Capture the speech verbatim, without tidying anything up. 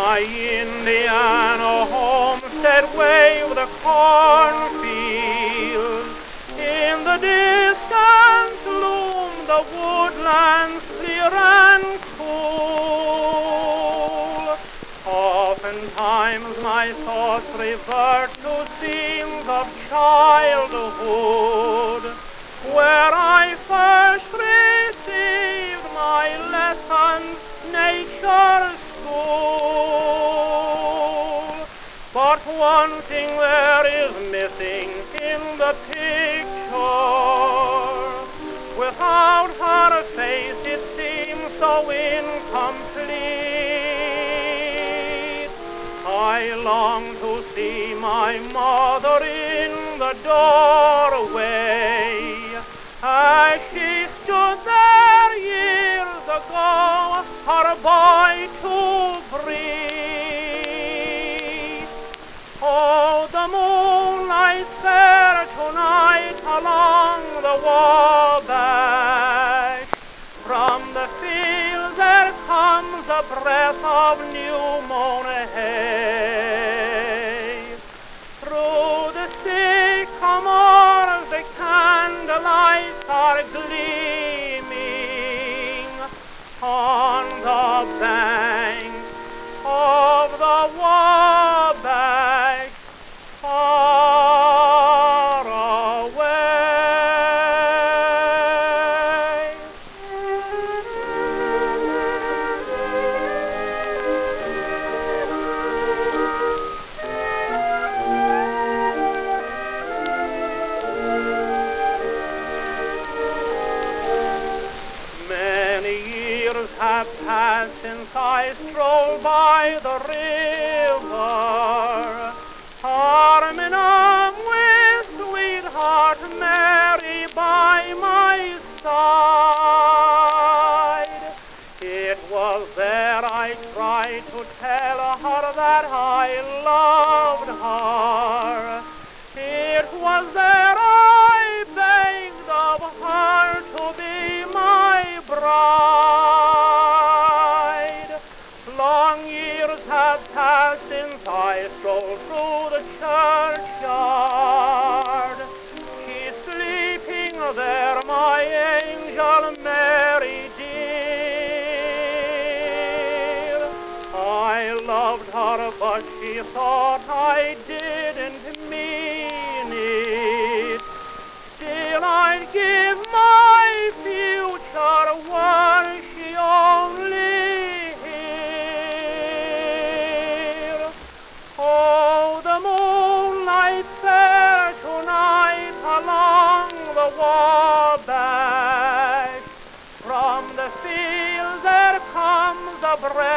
my Indiana homestead wave the cornfields. In the distance loom the woodlands clear and cool. Oftentimes my thoughts revert to scenes of childhood, where I first received my lessons, nature's school. But one thing there is missing in the picture. Without her face it seems so incomplete. I long to see my mother in the doorway, as she stood there years ago, her boy to breathe. Oh, the moonlight fair tonight along the Wabash. From the fields there comes a breath of new mown hay. Through the sycamores the candlelights are gleaming on the bank of the Wabash, far away. Many years have passed since I strolled by the river, arm in arm with sweetheart Mary by my side. It was there I tried to tell her that I loved her. It was there I begged of her to be my bride. Long years have passed since I strolled through the churchyard. She's sleeping there, my angel Mary dear. I loved her, but she thought I didn't mean it. Still I'd give my future were she only here. Oh, the moonlight fair tonight along the Wabash. From the fields there comes a breath